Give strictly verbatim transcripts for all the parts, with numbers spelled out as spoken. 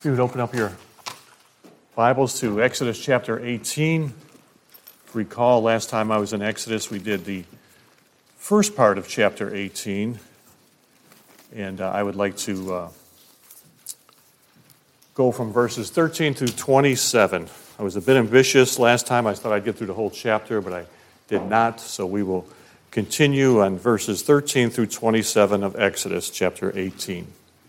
If you would open up your Bibles to Exodus chapter eighteen. Recall last time I was in Exodus, we did the first part of chapter eighteen. And uh, I would like to uh, go from verses thirteen through twenty-seven. I was a bit ambitious last time. I thought I'd get through the whole chapter, but I did not. So we will continue on verses thirteen through twenty-seven of Exodus chapter eighteen.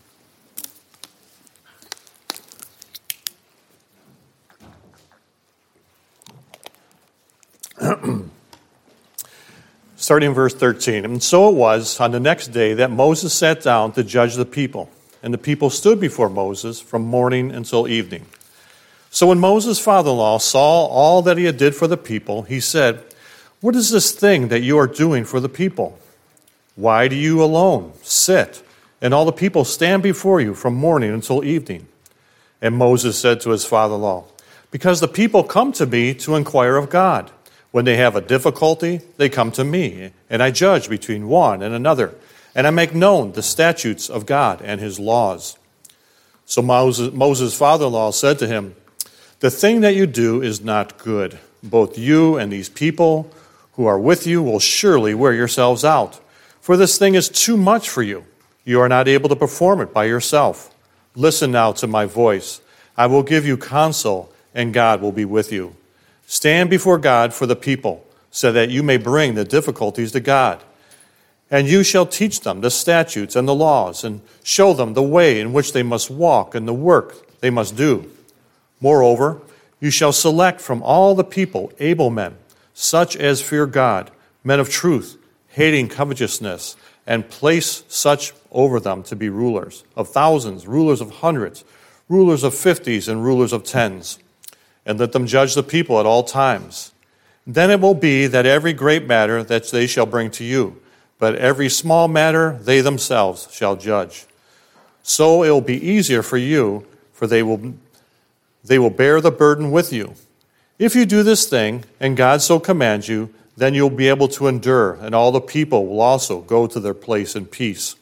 Starting in verse thirteen. And so it was on the next day that Moses sat down to judge the people. And the people stood before Moses from morning until evening. So when Moses' father-in-law saw all that he had did for the people, he said, "What is this thing that you are doing for the people? Why do you alone sit, and all the people stand before you from morning until evening?" And Moses said to his father-in-law, "Because the people come to me to inquire of God. When they have a difficulty, they come to me, and I judge between one and another, and I make known the statutes of God and his laws." So Moses, Moses' father-in-law said to him, "The thing that you do is not good. Both you and these people who are with you will surely wear yourselves out. For this thing is too much for you. You are not able to perform it by yourself. Listen now to my voice. I will give you counsel, and God will be with you. Stand before God for the people, so that you may bring the difficulties to God. And you shall teach them the statutes and the laws, and show them the way in which they must walk and the work they must do. Moreover, you shall select from all the people able men, such as fear God, men of truth, hating covetousness, and place such over them to be rulers of thousands, rulers of hundreds, rulers of fifties, and rulers of tens. And let them judge the people at all times. Then it will be that every great matter that they shall bring to you, but every small matter they themselves shall judge. So it will be easier for you, for they will, they will bear the burden with you. If you do this thing, and God so commands you, then you'll be able to endure, and all the people will also go to their place in peace."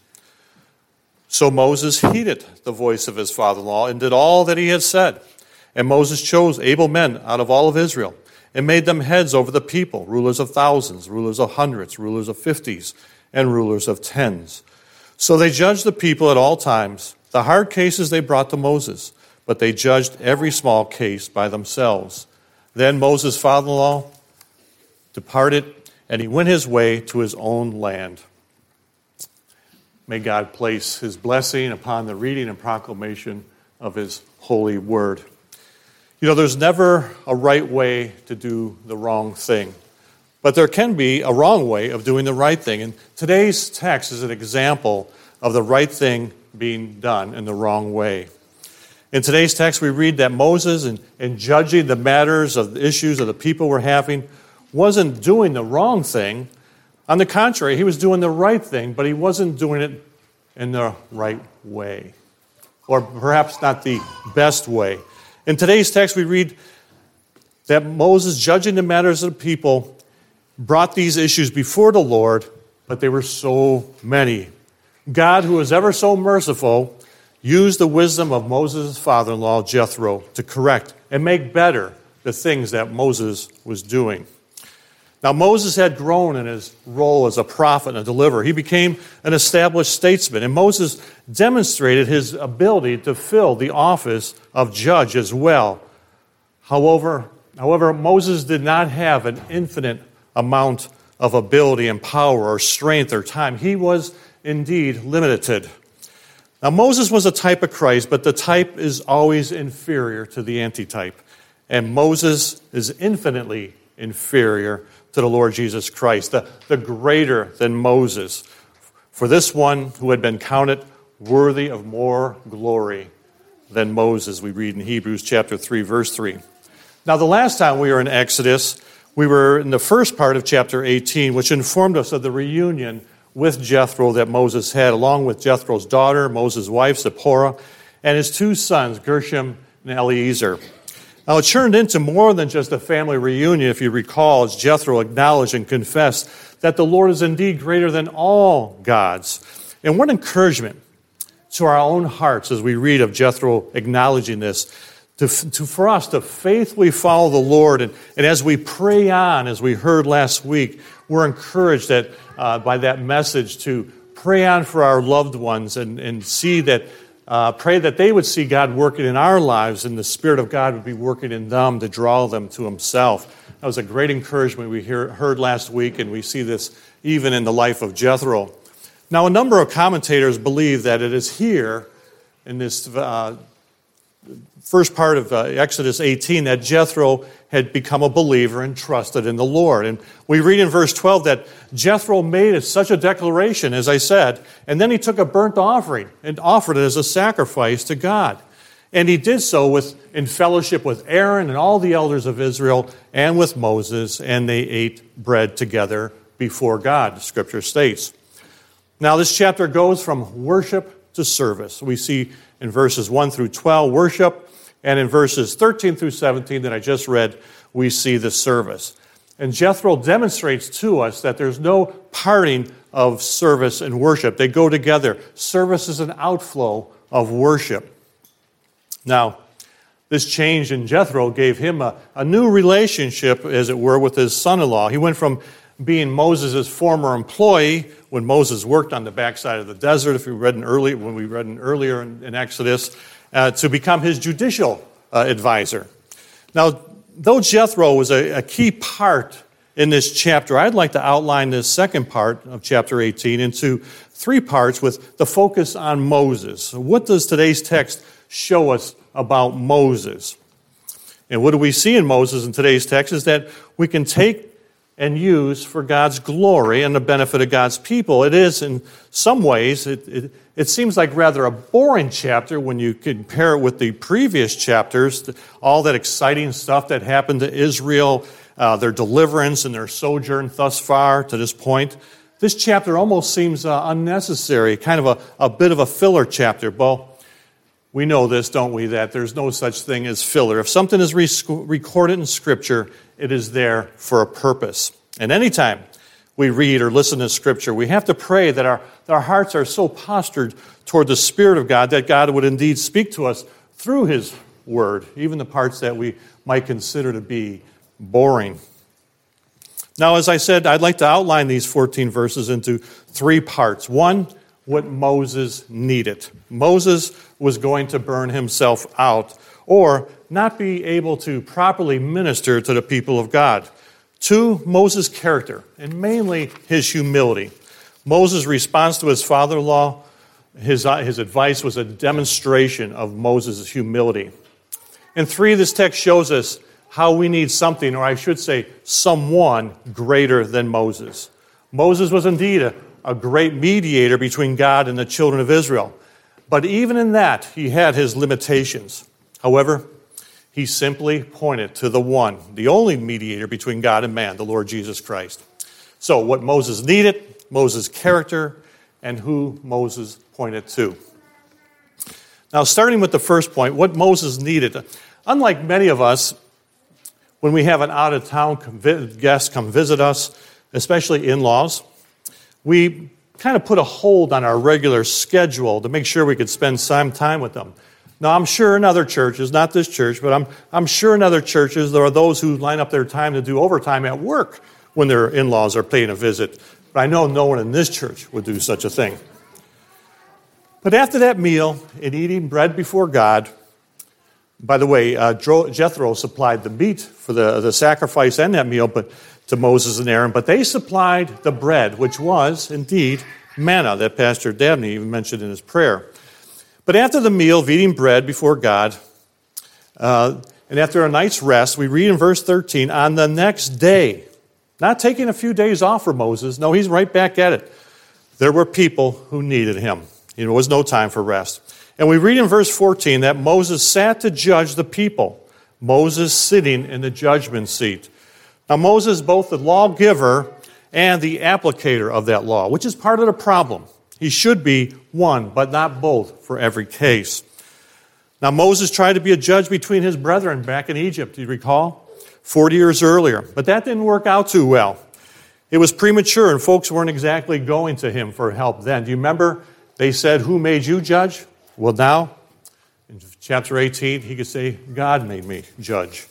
So Moses heeded the voice of his father-in-law and did all that he had said. And Moses chose able men out of all of Israel and made them heads over the people, rulers of thousands, rulers of hundreds, rulers of fifties, and rulers of tens. So they judged the people at all times. The hard cases they brought to Moses, but they judged every small case by themselves. Then Moses' father-in-law departed, and he went his way to his own land. May God place his blessing upon the reading and proclamation of his holy word. You know, there's never a right way to do the wrong thing, but there can be a wrong way of doing the right thing. And today's text is an example of the right thing being done in the wrong way. In today's text, we read that Moses, in, in judging the matters of the issues of the people were having, wasn't doing the wrong thing. On the contrary, he was doing the right thing, but he wasn't doing it in the right way, or perhaps not the best way. In today's text, we read that Moses, judging the matters of the people, brought these issues before the Lord, but they were so many. God, who is ever so merciful, used the wisdom of Moses' father-in-law, Jethro, to correct and make better the things that Moses was doing. Now, Moses had grown in his role as a prophet and a deliverer. He became an established statesman, and Moses demonstrated his ability to fill the office of judge as well. However, however, Moses did not have an infinite amount of ability and power or strength or time. He was indeed limited. Now, Moses was a type of Christ, but the type is always inferior to the antitype, and Moses is infinitely inferior to the Lord Jesus Christ, the, the greater than Moses. For this one who had been counted worthy of more glory than Moses, we read in Hebrews chapter three, verse three. Now, the last time we were in Exodus, we were in the first part of chapter eighteen, which informed us of the reunion with Jethro that Moses had, along with Jethro's daughter, Moses' wife, Zipporah, and his two sons, Gershom and Eliezer. Now, it turned into more than just a family reunion, if you recall, as Jethro acknowledged and confessed that the Lord is indeed greater than all gods. And what encouragement to our own hearts as we read of Jethro acknowledging this, to, to, for us to faithfully follow the Lord. And, and as we pray on, as we heard last week, we're encouraged that uh, by that message to pray on for our loved ones and, and see that, uh, pray that they would see God working in our lives and the Spirit of God would be working in them to draw them to Himself. That was a great encouragement we hear, heard last week, and we see this even in the life of Jethro. Now, a number of commentators believe that it is here in this uh, first part of uh, Exodus eighteen that Jethro had become a believer and trusted in the Lord. And we read in verse twelve that Jethro made such a declaration, as I said, and then he took a burnt offering and offered it as a sacrifice to God. And he did so with in fellowship with Aaron and all the elders of Israel and with Moses, and they ate bread together before God, the Scripture states. Now, this chapter goes from worship to service. We see in verses one through twelve worship, and in verses thirteen through seventeen that I just read, we see the service. And Jethro demonstrates to us that there's no parting of service and worship. They go together. Service is an outflow of worship. Now, this change in Jethro gave him a, a new relationship, as it were, with his son-in-law. He went from being Moses' former employee when Moses worked on the backside of the desert, if we read in early, when we read in earlier in, in Exodus, uh, to become his judicial uh, advisor. Now, though Jethro was a, a key part in this chapter, I'd like to outline this second part of chapter eighteen into three parts with the focus on Moses. So what does today's text show us about Moses? And what do we see in Moses in today's text is that we can take and use for God's glory and the benefit of God's people. It is, in some ways, it, it, it seems like rather a boring chapter when you compare it with the previous chapters, all that exciting stuff that happened to Israel, uh, their deliverance and their sojourn thus far to this point. This chapter almost seems uh, unnecessary, kind of a, a bit of a filler chapter. Well, we know this, don't we, that there's no such thing as filler. If something is re- recorded in Scripture, it is there for a purpose. And anytime we read or listen to Scripture, we have to pray that our, that our hearts are so postured toward the Spirit of God that God would indeed speak to us through His Word, even the parts that we might consider to be boring. Now, as I said, I'd like to outline these fourteen verses into three parts. One, what Moses needed. Moses was going to burn himself out or not be able to properly minister to the people of God. Two, Moses' character, and mainly his humility. Moses' response to his father-in-law, his, his advice was a demonstration of Moses' humility. And three, this text shows us how we need something, or I should say, someone greater than Moses. Moses was indeed a a great mediator between God and the children of Israel. But even in that, he had his limitations. However, he simply pointed to the one, the only mediator between God and man, the Lord Jesus Christ. So what Moses needed, Moses' character, and who Moses pointed to. Now, starting with the first point, what Moses needed. Unlike many of us, when we have an out-of-town guest come visit us, especially in-laws, we kind of put a hold on our regular schedule to make sure we could spend some time with them. Now, I'm sure in other churches, not this church, but I'm, I'm sure in other churches there are those who line up their time to do overtime at work when their in-laws are paying a visit. But I know no one in this church would do such a thing. But after that meal and eating bread before God, by the way, uh, Jethro supplied the meat for the, the sacrifice and that meal, but to Moses and Aaron, but they supplied the bread, which was indeed manna that Pastor Dabney even mentioned in his prayer. But after the meal of eating bread before God, uh, and after a night's rest, we read in verse thirteen, on the next day, not taking a few days off for Moses, no, he's right back at it. There were people who needed him. There was no time for rest. And we read in verse fourteen that Moses sat to judge the people, Moses sitting in the judgment seat. Now, Moses is both the lawgiver and the applicator of that law, which is part of the problem. He should be one, but not both for every case. Now, Moses tried to be a judge between his brethren back in Egypt, do you recall? forty years earlier. But that didn't work out too well. It was premature, and folks weren't exactly going to him for help then. Do you remember They said, who made you judge? Well, now, in chapter eighteen, he could say, God made me judge.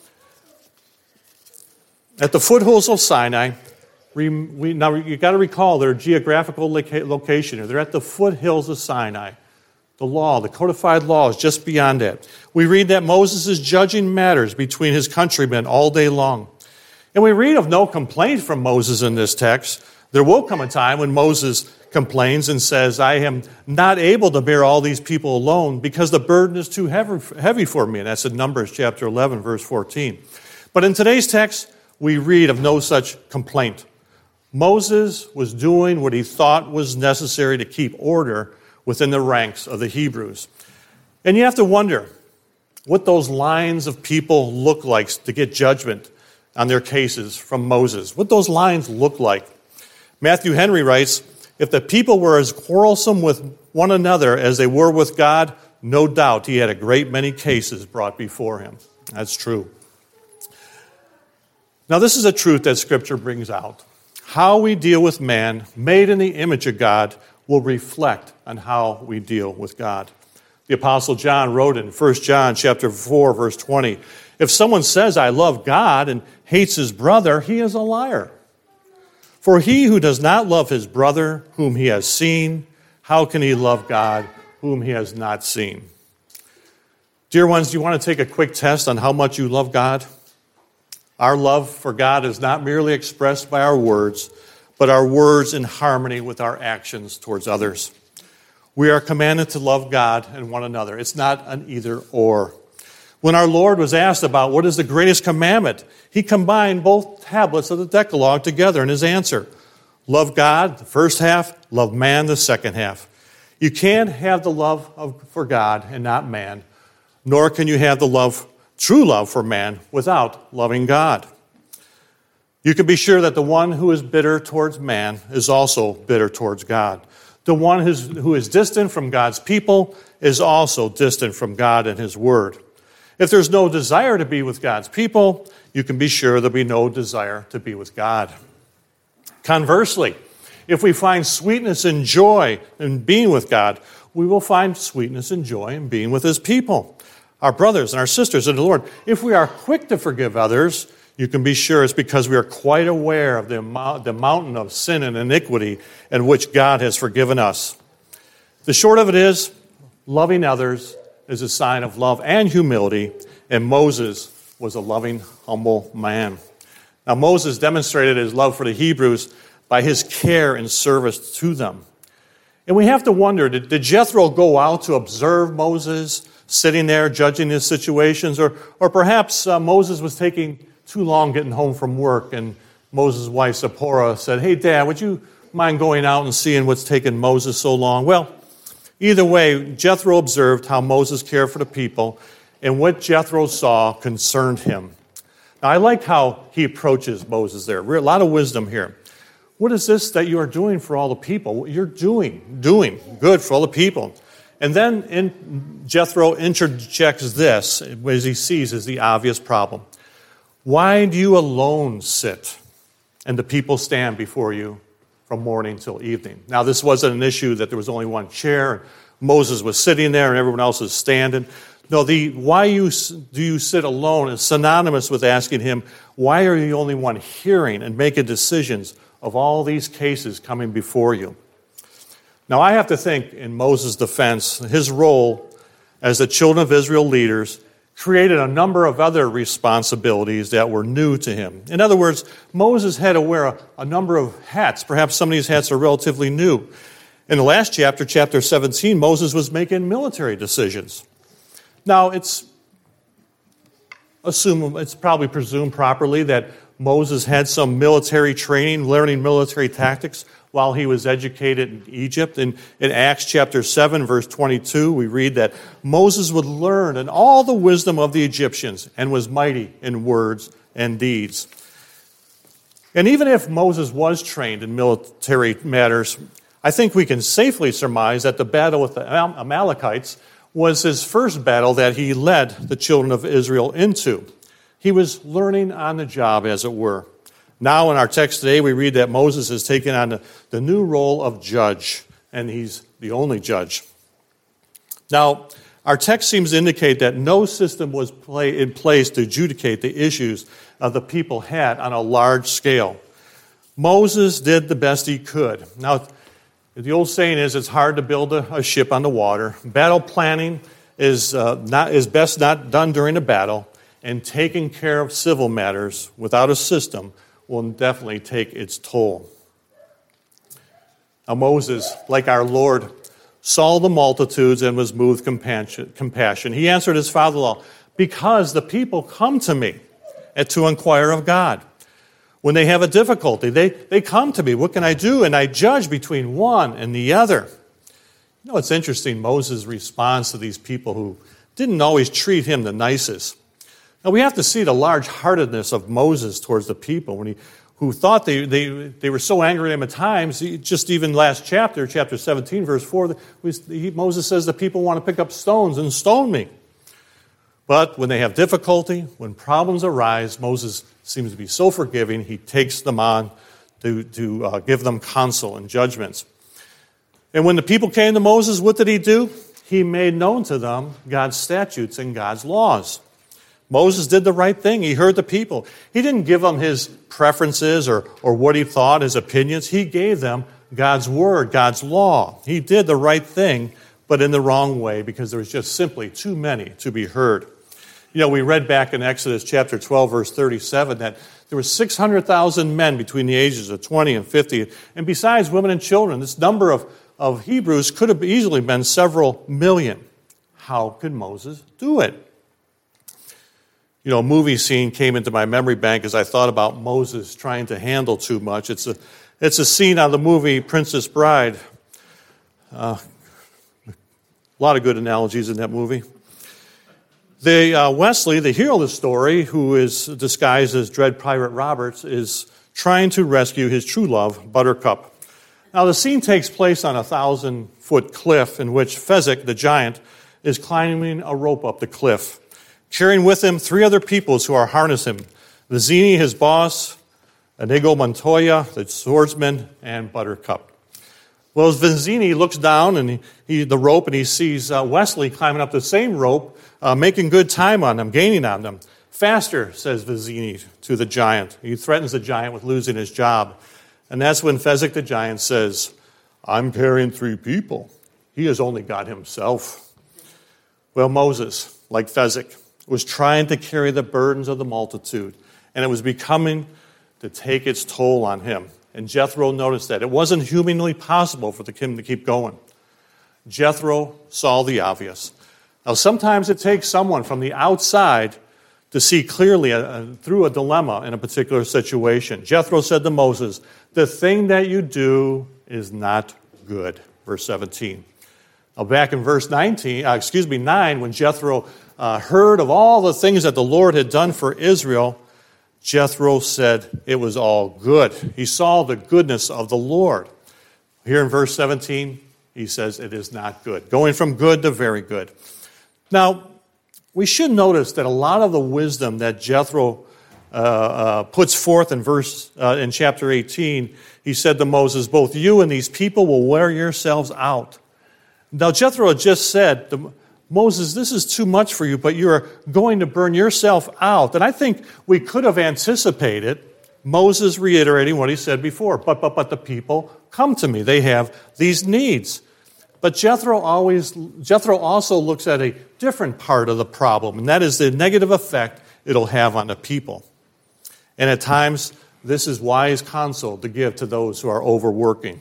At the foothills of Sinai, we, we, now you've got to recall their geographical location here. They're at the foothills of Sinai. The law, the codified law is just beyond that. We read that Moses is judging matters between his countrymen all day long. And we read of no complaint from Moses in this text. There will come a time when Moses complains and says, I am not able to bear all these people alone because the burden is too heavy for me. And that's in Numbers chapter eleven, verse fourteen. But in today's text, we read of no such complaint. Moses was doing what he thought was necessary to keep order within the ranks of the Hebrews. And you have to wonder what those lines of people look like to get judgment on their cases from Moses. What those lines look like. Matthew Henry writes, if the people were as quarrelsome with one another as they were with God, no doubt he had a great many cases brought before him. That's true. Now this is a truth that Scripture brings out. How we deal with man, made in the image of God, will reflect on how we deal with God. The Apostle John wrote in First John chapter four, verse twenty, if someone says, I love God and hates his brother, he is a liar. For he who does not love his brother whom he has seen, how can he love God whom he has not seen? Dear ones, do you want to take a quick test on how much you love God? Our love for God is not merely expressed by our words, but our words in harmony with our actions towards others. We are commanded to love God and one another. It's not an either or. When our Lord was asked about what is the greatest commandment, he combined both tablets of the Decalogue together in his answer. Love God, the first half, love man, the second half. You can't have the love of, for God and not man, nor can you have the love, true love for man without loving God. You can be sure that the one who is bitter towards man is also bitter towards God. The one who's, who is distant from God's people is also distant from God and his word. If there's no desire to be with God's people, you can be sure there'll be no desire to be with God. Conversely, if we find sweetness and joy in being with God, we will find sweetness and joy in being with his people, our brothers and our sisters in the Lord. If we are quick to forgive others, you can be sure it's because we are quite aware of the, amount, the mountain of sin and iniquity in which God has forgiven us. The short of it is, loving others is a sign of love and humility, and Moses was a loving, humble man. Now, Moses demonstrated his love for the Hebrews by his care and service to them. And we have to wonder, did, did Jethro go out to observe Moses sitting there judging his situations? Or, or perhaps uh, Moses was taking too long getting home from work, and Moses' wife Zipporah said, hey, Dad, would you mind going out and seeing what's taken Moses so long? Well, either way, Jethro observed how Moses cared for the people, and what Jethro saw concerned him. Now, I like how he approaches Moses there. A lot of wisdom here. What is this that you are doing for all the people? You're doing, doing good for all the people. And then in, Jethro interjects this, as he sees as the obvious problem. Why do you alone sit, and the people stand before you from morning till evening? Now, this wasn't an issue that there was only one chair. Moses was sitting there and everyone else is standing. No, the why you do you sit alone is synonymous with asking him, why are you the only one hearing and making decisions of all these cases coming before you? Now, I have to think, in Moses' defense, his role as the children of Israel leaders created a number of other responsibilities that were new to him. In other words, Moses had to wear a, a number of hats. Perhaps some of these hats are relatively new. In the last chapter, chapter seventeen, Moses was making military decisions. Now, it's assume it's probably presumed properly that Moses had some military training, learning military tactics while he was educated in Egypt. In, in Acts chapter seven, verse twenty-two, we read that Moses would learn in all the wisdom of the Egyptians and was mighty in words and deeds. And even if Moses was trained in military matters, I think we can safely surmise that the battle with the Amalekites was his first battle that he led the children of Israel into. He was learning on the job, as it were. Now in our text today, we read that Moses has taken on the, the new role of judge, and he's the only judge. Now, our text seems to indicate that no system was play, in place to adjudicate the issues uh, the people had on a large scale. Moses did the best he could. Now, the old saying is it's hard to build a, a ship on the water. Battle planning is, uh, not, is best not done during a battle, and taking care of civil matters without a system will definitely take its toll. Now, Moses, like our Lord, saw the multitudes and was moved with compassion. He answered his father-in-law, because the people come to me and to inquire of God. When they have a difficulty, they, they come to me. What can I do? And I judge between one and the other. You know, it's interesting, Moses' response to these people who didn't always treat him the nicest. Now, we have to see the large-heartedness of Moses towards the people when he who thought they, they, they were so angry at him at times. He, just even last chapter, chapter seventeen, verse four, we, he, Moses says the people want to pick up stones and stone me. But when they have difficulty, when problems arise, Moses seems to be so forgiving, he takes them on to, to uh, give them counsel and judgments. And when the people came to Moses, what did he do? He made known to them God's statutes and God's laws. Moses did the right thing. He heard the people. He didn't give them his preferences or, or what he thought, his opinions. He gave them God's word, God's law. He did the right thing, but in the wrong way because there was just simply too many to be heard. You know, we read back in Exodus chapter twelve, verse thirty-seven, that there were six hundred thousand men between the ages of twenty and fifty. And besides women and children, this number of, of Hebrews could have easily been several million. How could Moses do it? You know, a movie scene came into my memory bank as I thought about Moses trying to handle too much. It's a, it's a scene out of the movie Princess Bride. Uh, a lot of good analogies in that movie. The uh, Wesley, the hero of the story, who is disguised as Dread Pirate Roberts, is trying to rescue his true love, Buttercup. Now, the scene takes place on a thousand-foot cliff in which Fezzik, the giant, is climbing a rope up the cliff, carrying with him three other peoples who are harness him, Vizzini, his boss, Inigo Montoya, the swordsman, and Buttercup. Well, as Vizzini looks down and he, he the rope and he sees uh, Wesley climbing up the same rope, uh, making good time on them, gaining on them. Faster, says Vizzini to the giant. He threatens the giant with losing his job. And that's when Fezzik the giant says, I'm carrying three people. He has only got himself. Well, Moses, like Fezzik, was trying to carry the burdens of the multitude, and it was becoming to take its toll on him. And Jethro noticed that. It wasn't humanly possible for the him to keep going. Jethro saw the obvious. Now, sometimes it takes someone from the outside to see clearly a, a, through a dilemma in a particular situation. Jethro said to Moses, the thing that you do is not good. Verse seventeen. Now, back in verse nineteen, uh, excuse me, nine, when Jethro Uh, heard of all the things that the Lord had done for Israel, Jethro said it was all good. He saw the goodness of the Lord. Here in verse seventeen, he says it is not good. Going from good to very good. Now, we should notice that a lot of the wisdom that Jethro uh, uh, puts forth in verse uh, in chapter eighteen, he said to Moses, both you and these people will wear yourselves out. Now, Jethro had just said, the, Moses, this is too much for you, but you're going to burn yourself out. And I think we could have anticipated Moses reiterating what he said before. But, but, but the people come to me. They have these needs. But Jethro always, Jethro also looks at a different part of the problem, and that is the negative effect it'll have on the people. And at times, this is wise counsel to give to those who are overworking.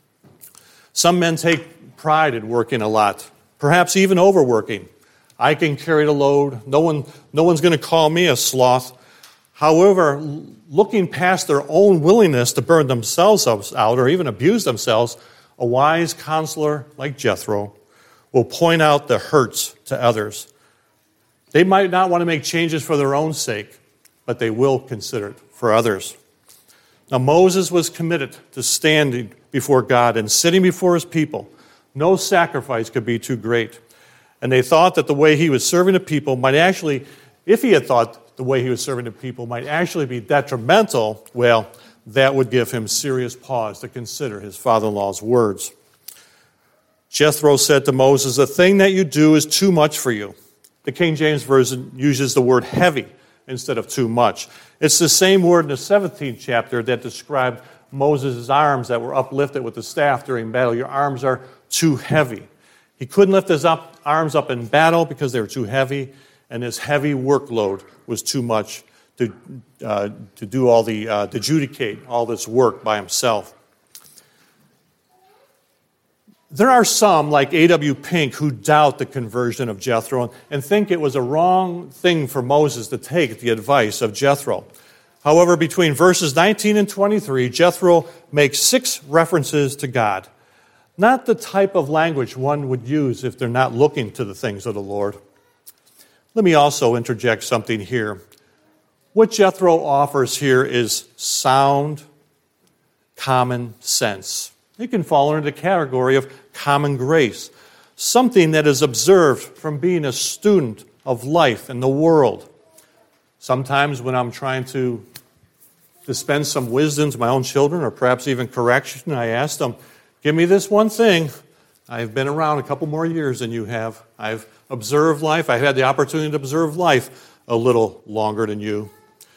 Some men take pride in working a lot. Perhaps even overworking. I can carry the load. No one, no one's going to call me a sloth. However, looking past their own willingness to burn themselves out or even abuse themselves, a wise counselor like Jethro will point out the hurts to others. They might not want to make changes for their own sake, but they will consider it for others. Now, Moses was committed to standing before God and sitting before his people. No sacrifice could be too great. And they thought that the way he was serving the people might actually, if he had thought the way he was serving the people might actually be detrimental, well, that would give him serious pause to consider his father-in-law's words. Jethro said to Moses, "The thing that you do is too much for you." The King James Version uses the word heavy instead of too much. It's the same word in the seventeenth chapter that described Moses' arms that were uplifted with the staff during battle. Your arms are too heavy. He couldn't lift his up, arms up in battle because they were too heavy, and his heavy workload was too much to uh, to do all the, uh, to adjudicate all this work by himself. There are some, like A W Pink, who doubt the conversion of Jethro and think it was a wrong thing for Moses to take the advice of Jethro. However, between verses nineteen and twenty-three, Jethro makes six references to God. Not the type of language one would use if they're not looking to the things of the Lord. Let me also interject something here. What Jethro offers here is sound, common sense. It can fall under the category of common grace, something that is observed from being a student of life in the world. Sometimes when I'm trying to dispense some wisdom to my own children, or perhaps even correction, I ask them, "Give me this one thing. I've been around a couple more years than you have. I've observed life. I've had the opportunity to observe life a little longer than you."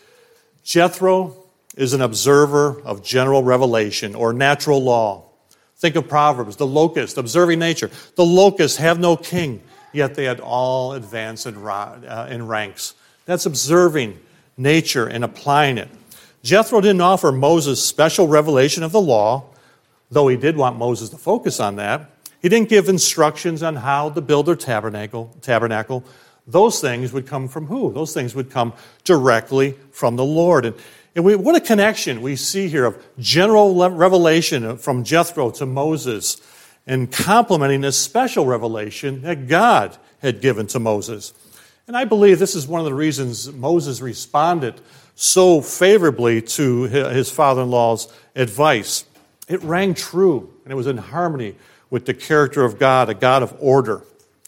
Jethro is an observer of general revelation or natural law. Think of Proverbs, the locust, observing nature. The locusts have no king, yet they had all advanced in, uh, in ranks. That's observing nature and applying it. Jethro didn't offer Moses special revelation of the law, though he did want Moses to focus on that. He didn't give instructions on how to build their tabernacle. tabernacle. Those things would come from who? Those things would come directly from the Lord. And, and we, what a connection we see here of general revelation from Jethro to Moses and complementing this special revelation that God had given to Moses. And I believe this is one of the reasons Moses responded so favorably to his father-in-law's advice. It rang true, and it was in harmony with the character of God, a God of order.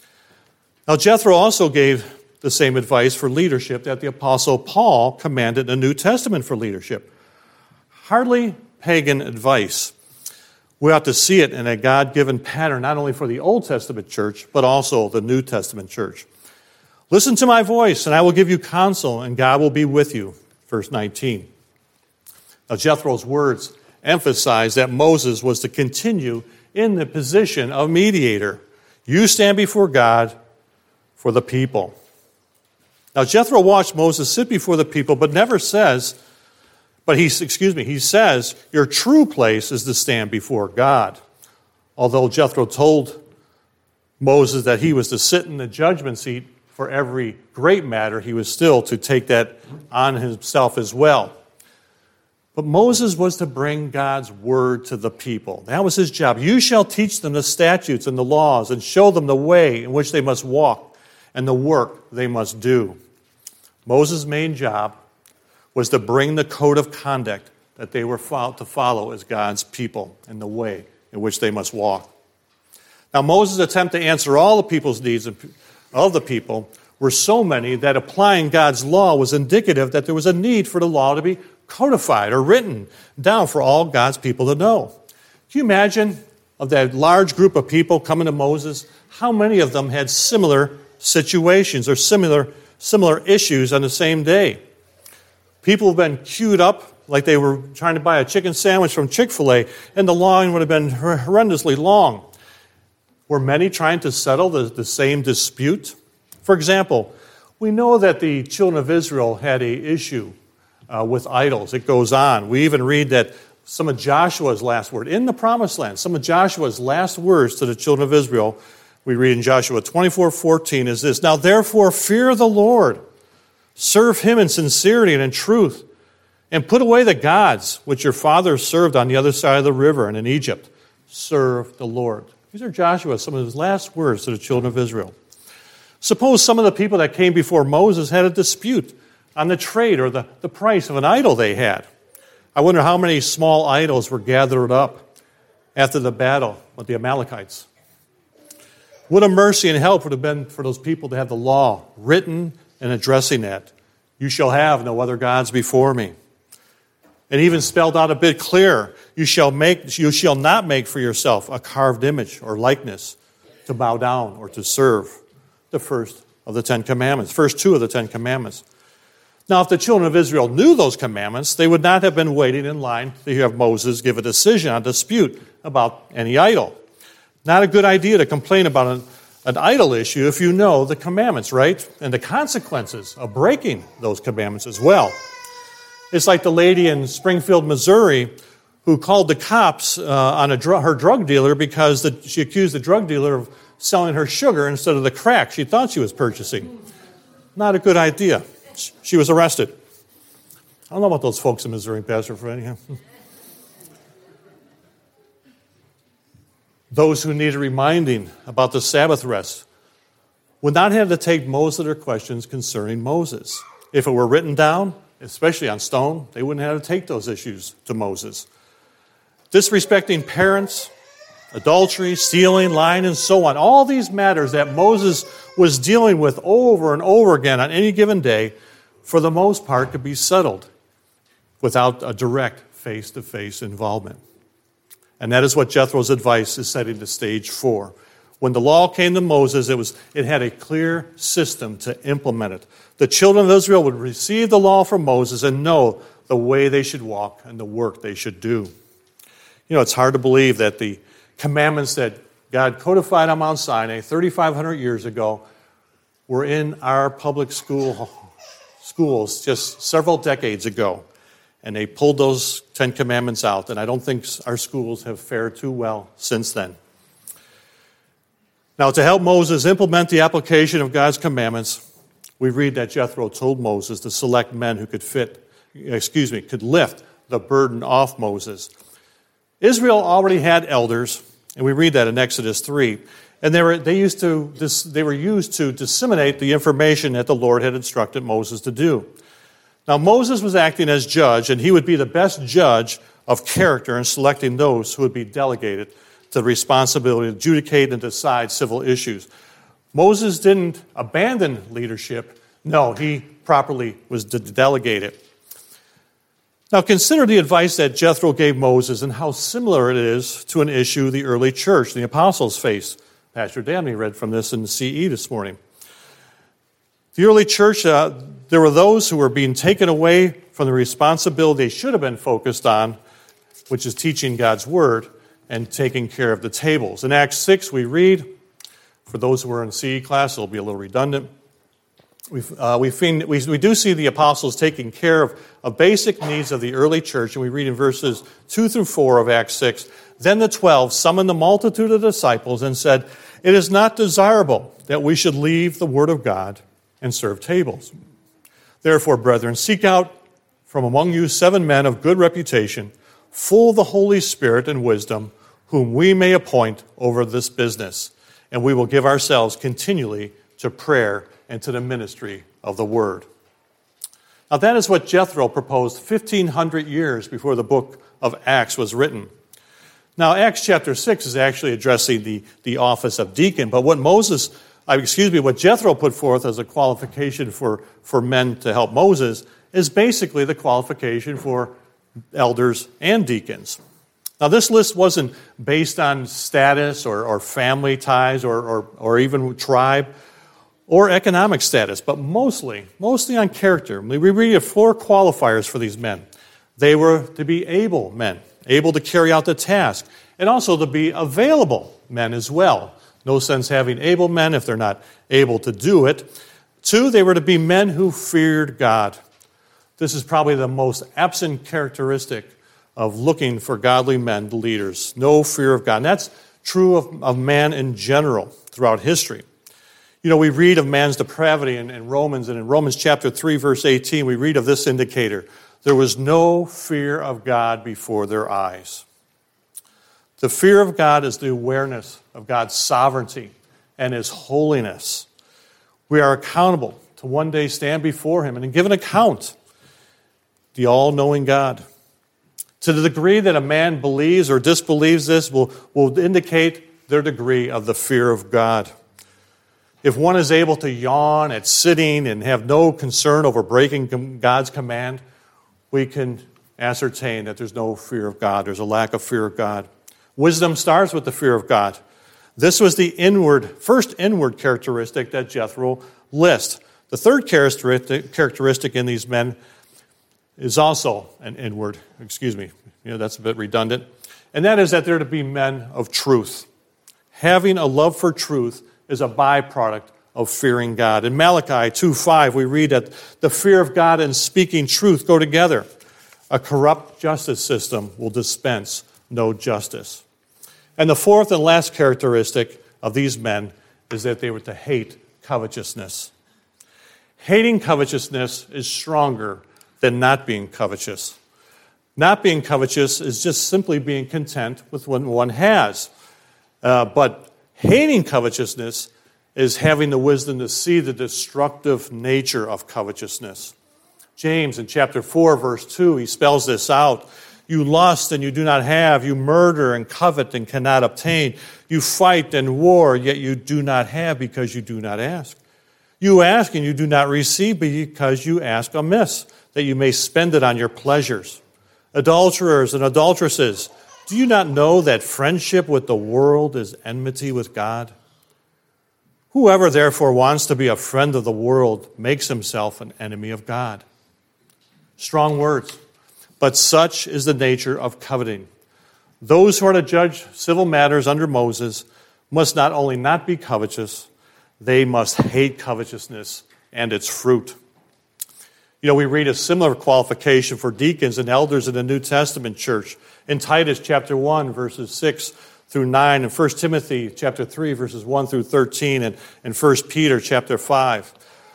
Now, Jethro also gave the same advice for leadership that the Apostle Paul commanded in the New Testament for leadership. Hardly pagan advice. We ought to see it in a God-given pattern, not only for the Old Testament church, but also the New Testament church. "Listen to my voice, and I will give you counsel, and God will be with you." Verse nineteen. Now, Jethro's words emphasize that Moses was to continue in the position of mediator. You stand before God for the people. Now, Jethro watched Moses sit before the people, but never says, but he, excuse me, he says, your true place is to stand before God. Although Jethro told Moses that he was to sit in the judgment seat for every great matter, he was still to take that on himself as well. But Moses was to bring God's word to the people. That was his job. You shall teach them the statutes and the laws and show them the way in which they must walk and the work they must do. Moses' main job was to bring the code of conduct that they were to follow as God's people and the way in which they must walk. Now, Moses' attempt to answer all the people's needs of the people were so many that applying God's law was indicative that there was a need for the law to be codified or written down for all God's people to know. Can you imagine of that large group of people coming to Moses, how many of them had similar situations or similar similar issues on the same day? People have been queued up like they were trying to buy a chicken sandwich from Chick-fil-A, and the line would have been horrendously long. Were many trying to settle the, the same dispute? For example, we know that the children of Israel had an issue uh, with idols. It goes on. We even read that some of Joshua's last word in the Promised Land, some of Joshua's last words to the children of Israel, we read in Joshua twenty-four fourteen is this: "Now therefore fear the Lord, serve him in sincerity and in truth, and put away the gods which your fathers served on the other side of the river and in Egypt. Serve the Lord." These are Joshua, some of his last words to the children of Israel. Suppose some of the people that came before Moses had a dispute on the trade or the, the price of an idol they had. I wonder how many small idols were gathered up after the battle with the Amalekites. What a mercy and help would have been for those people to have the law written and addressing that. You shall have no other gods before me. And even spelled out a bit clearer, you shall make, you shall not make for yourself a carved image or likeness, to bow down or to serve the first of the Ten Commandments, first two of the Ten Commandments. Now, if the children of Israel knew those commandments, they would not have been waiting in line to hear Moses give a decision on a dispute about any idol. Not a good idea to complain about an, an idol issue if you know the commandments, right? And the consequences of breaking those commandments as well. It's like the lady in Springfield, Missouri, who called the cops uh, on a dr- her drug dealer because the, she accused the drug dealer of selling her sugar instead of the crack she thought she was purchasing. Not a good idea. She was arrested. I don't know about those folks in Missouri, Pastor Fred. Those who needed reminding about the Sabbath rest would not have to take most of their questions concerning Moses. If it were written down, especially on stone, they wouldn't have to take those issues to Moses. Disrespecting parents, adultery, stealing, lying, and so on, all these matters that Moses was dealing with over and over again on any given day, for the most part, could be settled without a direct face-to-face involvement. And that is what Jethro's advice is setting the stage for. When the law came to Moses, it was it had a clear system to implement it. The children of Israel would receive the law from Moses and know the way they should walk and the work they should do. You know, it's hard to believe that the commandments that God codified on Mount Sinai thirty-five hundred years ago were in our public school schools just several decades ago. And they pulled those Ten Commandments out, and I don't think our schools have fared too well since then. Now, to help Moses implement the application of God's commandments, we read that Jethro told Moses to select men who could fit, excuse me, could lift the burden off Moses. Israel already had elders, and we read that in Exodus three, and they were they used to they were used to disseminate the information that the Lord had instructed Moses to do. Now, Moses was acting as judge, and he would be the best judge of character in selecting those who would be delegated to the responsibility to adjudicate and decide civil issues. Moses didn't abandon leadership. No, he properly was to delegate it. Now, consider the advice that Jethro gave Moses and how similar it is to an issue the early church, the apostles, faced. Pastor Dabney read from this in the C E this morning. The early church, uh, there were those who were being taken away from the responsibility they should have been focused on, which is teaching God's word and taking care of the tables. In Acts six, we read, for those who are in C E class, it'll be a little redundant. We've, uh, we, find, we, we do see the apostles taking care of, of basic needs of the early church, and we read in verses two through four of Acts six, Then the twelve summoned the multitude of disciples and said, It is not desirable that we should leave the word of God and serve tables. Therefore, brethren, seek out from among you seven men of good reputation, full of the Holy Spirit and wisdom, whom we may appoint over this business, and we will give ourselves continually to prayer and to the ministry of the word. Now, that is what Jethro proposed fifteen hundred years before the book of Acts was written. Now, Acts chapter six is actually addressing the, the office of deacon, but what Moses, uh, excuse me, what Jethro put forth as a qualification for, for men to help Moses is basically the qualification for elders and deacons. Now, this list wasn't based on status or, or family ties or, or, or even tribe or economic status, but mostly, mostly on character. We read four qualifiers for these men. They were to be able men, able to carry out the task, and also to be available men as well. No sense having able men if they're not able to do it. Two, they were to be men who feared God. This is probably the most absent characteristic of looking for godly men, leaders. No fear of God. And that's true of, of man in general throughout history. You know, we read of man's depravity in, in Romans, and in Romans chapter three, verse eighteen, we read of this indicator. There was no fear of God before their eyes. The fear of God is the awareness of God's sovereignty and His holiness. We are accountable to one day stand before Him and give an account. The all-knowing God. To the degree that a man believes or disbelieves this will, will indicate their degree of the fear of God. If one is able to yawn at sitting and have no concern over breaking God's command, we can ascertain that there's no fear of God. There's a lack of fear of God. Wisdom starts with the fear of God. This was the inward, first inward characteristic that Jethro lists. The third characteristic, characteristic in these men is also an inward, excuse me, you know, that's a bit redundant, and that is that they're to be men of truth. Having a love for truth is a byproduct of fearing God. In Malachi two five, we read that the fear of God and speaking truth go together. A corrupt justice system will dispense no justice. And the fourth and last characteristic of these men is that they were to hate covetousness. Hating covetousness is stronger than not being covetous. Not being covetous is just simply being content with what one has. Uh, but hating covetousness is having the wisdom to see the destructive nature of covetousness. James in chapter four, verse two, he spells this out. You lust and you do not have. You murder and covet and cannot obtain. You fight and war, yet you do not have because you do not ask. You ask and you do not receive because you ask amiss, that you may spend it on your pleasures. Adulterers and adulteresses, do you not know that friendship with the world is enmity with God? Whoever therefore wants to be a friend of the world makes himself an enemy of God. Strong words. But such is the nature of coveting. Those who are to judge civil matters under Moses must not only not be covetous, they must hate covetousness and its fruit. You know, we read a similar qualification for deacons and elders in the New Testament church in Titus chapter one, verses six through nine, and First Timothy chapter three, verses one through thirteen, and, and First Peter chapter five.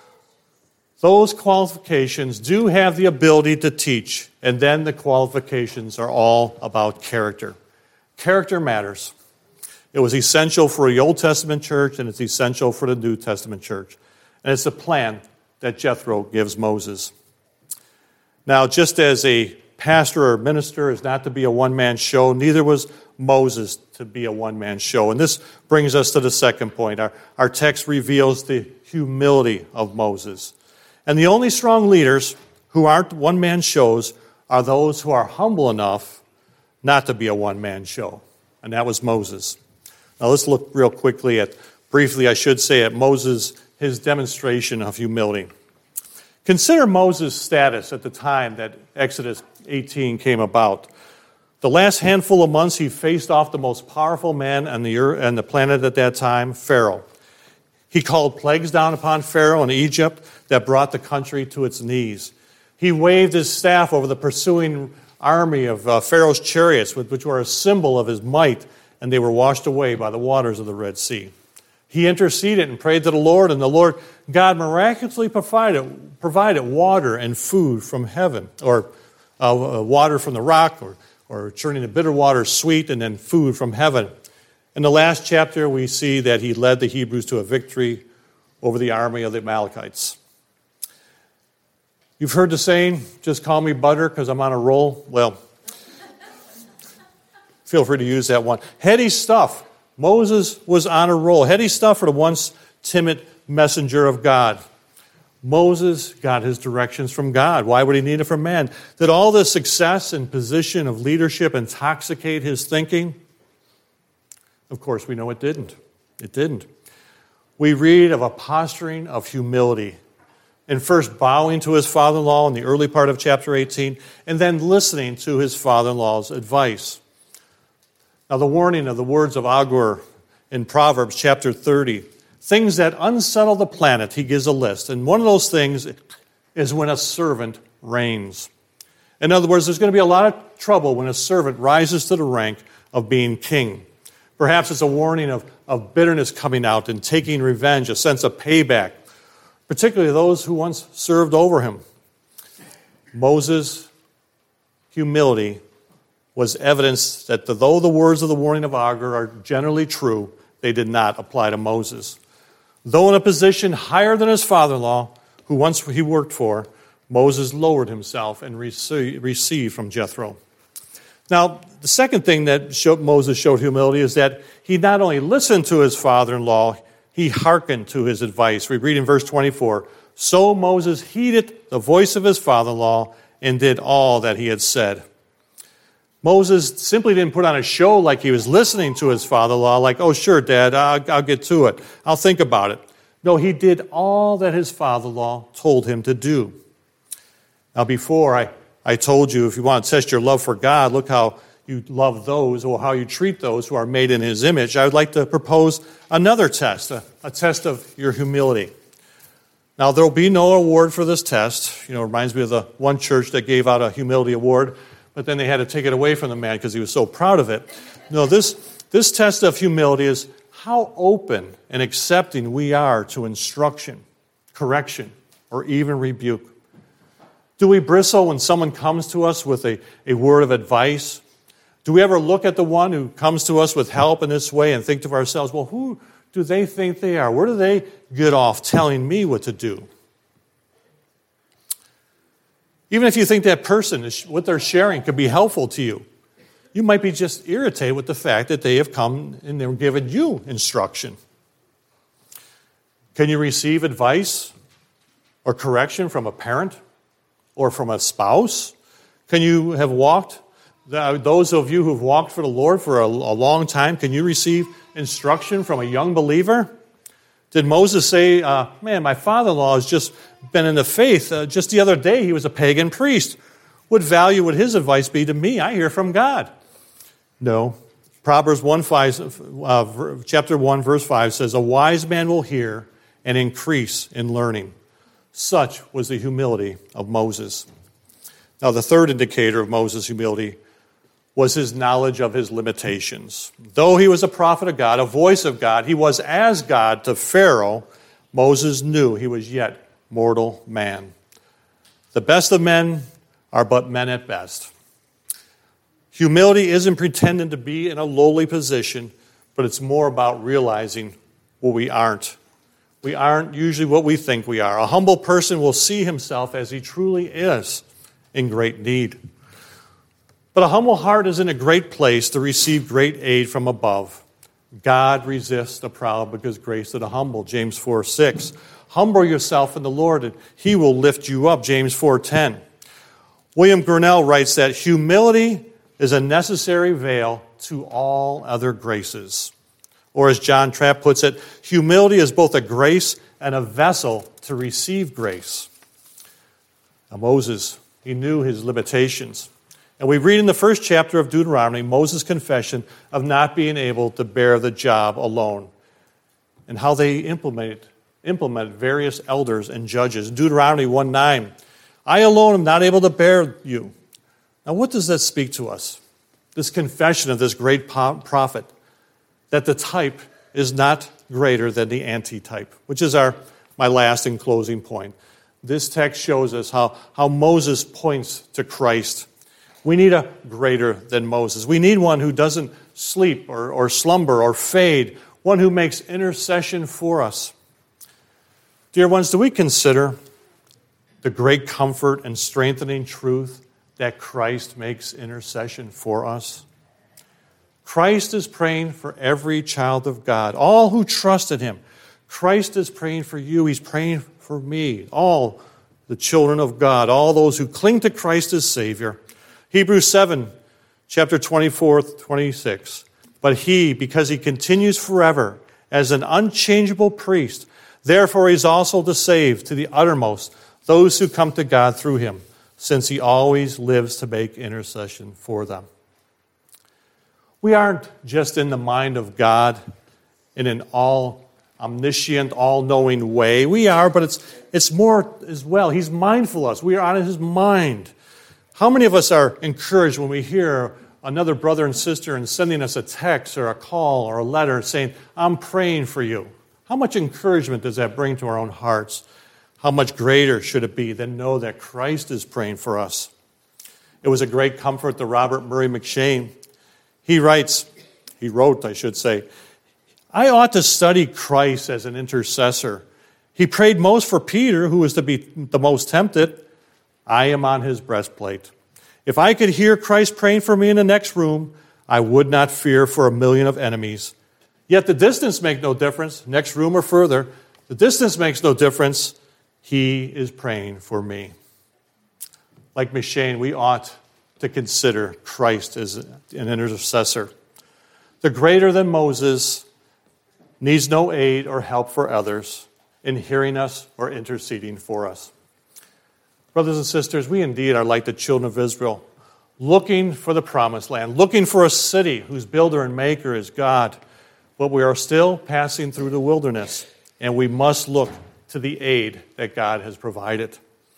Those qualifications do have the ability to teach, and then the qualifications are all about character. Character matters. It was essential for the Old Testament church, and it's essential for the New Testament church. And it's the plan that Jethro gives Moses. Now, just as a pastor or minister is not to be a one-man show, neither was Moses to be a one-man show. And this brings us to the second point. Our, our text reveals the humility of Moses. And the only strong leaders who aren't one-man shows are those who are humble enough not to be a one-man show. And that was Moses. Now let's look real quickly at, briefly I should say, at Moses, his demonstration of humility. Consider Moses' status at the time that Exodus eighteen came about. The last handful of months he faced off the most powerful man on the earth, on the planet at that time, Pharaoh. He called plagues down upon Pharaoh in Egypt that brought the country to its knees. He waved his staff over the pursuing army of uh, Pharaoh's chariots, which were a symbol of his might, and they were washed away by the waters of the Red Sea. He interceded and prayed to the Lord, and the Lord God miraculously provided, provided water and food from heaven, or uh, water from the rock, or, or turning the bitter water sweet, and then food from heaven. In the last chapter, we see that he led the Hebrews to a victory over the army of the Amalekites. You've heard the saying, just call me butter because I'm on a roll. Well, feel free to use that one. Heady stuff. Moses was on a roll. Heady stuff for the once timid messenger of God. Moses got his directions from God. Why would he need it from man? Did all the success and position of leadership intoxicate his thinking? Of course, we know it didn't. It didn't. We read of a posturing of humility, and first bowing to his father-in-law in the early part of chapter eighteen, and then listening to his father-in-law's advice. Now, the warning of the words of Agur in Proverbs chapter thirty, things that unsettle the planet, he gives a list. And one of those things is when a servant reigns. In other words, there's going to be a lot of trouble when a servant rises to the rank of being king. Perhaps it's a warning of, of bitterness coming out and taking revenge, a sense of payback, particularly those who once served over him. Moses' humility was evidence that though the words of the warning of Agur are generally true, they did not apply to Moses. Though in a position higher than his father-in-law, who once he worked for, Moses lowered himself and received from Jethro. Now, the second thing that showed, Moses showed humility is that he not only listened to his father-in-law, he hearkened to his advice. We read in verse twenty-four, so Moses heeded the voice of his father-in-law and did all that he had said. Moses simply didn't put on a show like he was listening to his father-in-law, like, oh, sure, Dad, I'll, I'll get to it. I'll think about it. No, he did all that his father-in-law told him to do. Now, before I, I told you, if you want to test your love for God, look how you love those or how you treat those who are made in his image. I would like to propose another test, a, a test of your humility. Now, there will be no award for this test. You know, it reminds me of the one church that gave out a humility award, but then they had to take it away from the man because he was so proud of it. No, this, this test of humility is how open and accepting we are to instruction, correction, or even rebuke. Do we bristle when someone comes to us with a, a word of advice? Do we ever look at the one who comes to us with help in this way and think to ourselves, well, who do they think they are? Where do they get off telling me what to do? Even if you think that person, is, what they're sharing could be helpful to you, you might be just irritated with the fact that they have come and they're giving you instruction. Can you receive advice or correction from a parent or from a spouse? Can you have walked, those of you who've walked for the Lord for a, a long time, can you receive instruction from a young believer? Did Moses say, uh, man, my father-in-law has just been in the faith. Uh, just the other day, he was a pagan priest. What value would his advice be to me? I hear from God. No. Proverbs one five, uh, chapter one, verse five says, a wise man will hear and increase in learning. Such was the humility of Moses. Now, the third indicator of Moses' humility was his knowledge of his limitations. Though he was a prophet of God, a voice of God, he was as God to Pharaoh, Moses knew he was yet mortal man. The best of men are but men at best. Humility isn't pretending to be in a lowly position, but it's more about realizing what we aren't. We aren't usually what we think we are. A humble person will see himself as he truly is, in great need. But a humble heart is in a great place to receive great aid from above. God resists the proud but gives grace to the humble, James four six. Humble yourself in the Lord, and he will lift you up, James four ten. William Grinnell writes that humility is a necessary veil to all other graces. Or as John Trapp puts it, humility is both a grace and a vessel to receive grace. Now, Moses, he knew his limitations. And we read in the first chapter of Deuteronomy, Moses' confession of not being able to bear the job alone and how they implemented, implemented various elders and judges. Deuteronomy one nine, I alone am not able to bear you. Now, what does that speak to us? This confession of this great prophet, that the type is not greater than the antitype, which is our my last and closing point. This text shows us how, how Moses points to Christ. We need a greater than Moses. We need one who doesn't sleep or, or slumber or fade, one who makes intercession for us. Dear ones, do we consider the great comfort and strengthening truth that Christ makes intercession for us? Christ is praying for every child of God, all who trust in him. Christ is praying for you. He's praying for me, all the children of God, all those who cling to Christ as Savior. Hebrews seven, chapter twenty-four, twenty-six. But he, because he continues forever as an unchangeable priest, therefore he's also to save to the uttermost those who come to God through him, since he always lives to make intercession for them. We aren't just in the mind of God in an all-omniscient, all-knowing way. We are, but it's it's more as well. He's mindful of us. We are on his mind. How many of us are encouraged when we hear another brother and sister and sending us a text or a call or a letter saying, I'm praying for you? How much encouragement does that bring to our own hearts? How much greater should it be than know that Christ is praying for us? It was a great comfort to Robert Murray McShane. He writes, he wrote, I should say, I ought to study Christ as an intercessor. He prayed most for Peter, who was to be the most tempted. I am on his breastplate. If I could hear Christ praying for me in the next room, I would not fear for a million of enemies. Yet the distance makes no difference, next room or further. The distance makes no difference. He is praying for me. Like McShane, we ought to consider Christ as an intercessor. The greater than Moses needs no aid or help for others in hearing us or interceding for us. Brothers and sisters, we indeed are like the children of Israel, looking for the promised land, looking for a city whose builder and maker is God. But we are still passing through the wilderness, and we must look to the aid that God has provided.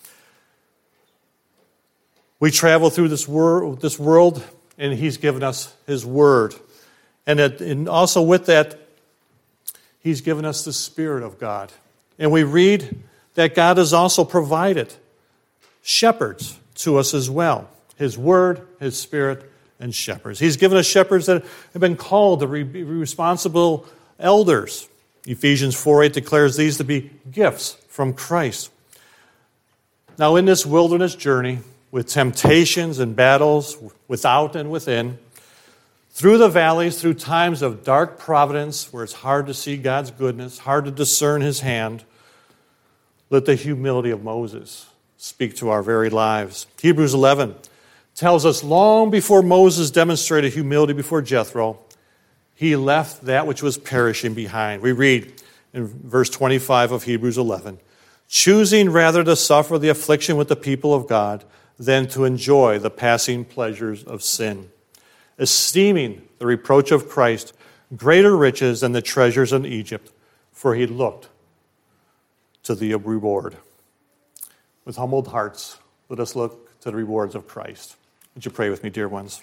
We travel through this world, this world, and He's given us His Word. And, it, and also with that, He's given us the Spirit of God. And we read that God has also provided shepherds to us as well. His Word, His Spirit, and shepherds. He's given us shepherds that have been called to be responsible elders. Ephesians four eight declares these to be gifts from Christ. Now in this wilderness journey, with temptations and battles without and within, through the valleys, through times of dark providence where it's hard to see God's goodness, hard to discern His hand, let the humility of Moses speak to our very lives. Hebrews eleven tells us long before Moses demonstrated humility before Jethro, he left that which was perishing behind. We read in verse twenty-five of Hebrews eleven, choosing rather to suffer the affliction with the people of God than to enjoy the passing pleasures of sin, esteeming the reproach of Christ greater riches than the treasures in Egypt, for he looked to the reward. With humbled hearts, let us look to the rewards of Christ. Would you pray with me, dear ones?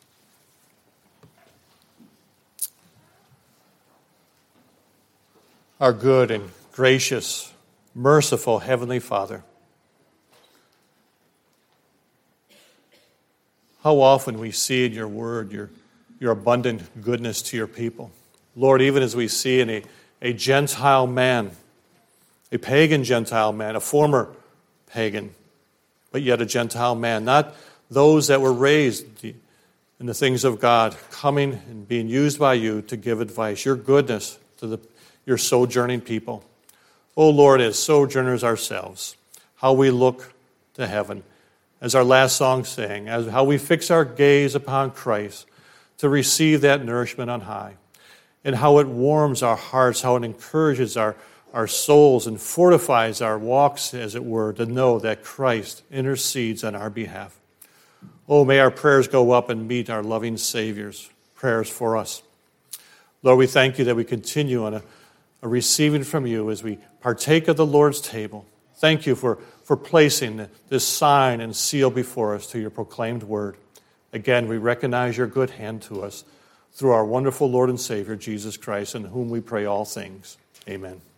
Our good and gracious, merciful Heavenly Father, how often we see in your word your, your abundant goodness to your people. Lord, even as we see in a, a Gentile man, a pagan Gentile man, a former pagan, but yet a Gentile man, not those that were raised in the things of God, coming and being used by you to give advice, your goodness to the, your sojourning people. Oh Lord, as sojourners ourselves, how we look to heaven, as our last song sang, as how we fix our gaze upon Christ to receive that nourishment on high, and how it warms our hearts, how it encourages our, our souls and fortifies our walks, as it were, to know that Christ intercedes on our behalf. Oh, may our prayers go up and meet our loving Savior's prayers for us. Lord, we thank you that we continue on a, a receiving from you as we partake of the Lord's table. Thank you for, for placing this sign and seal before us to your proclaimed word. Again, we recognize your good hand to us through our wonderful Lord and Savior, Jesus Christ, in whom we pray all things. Amen.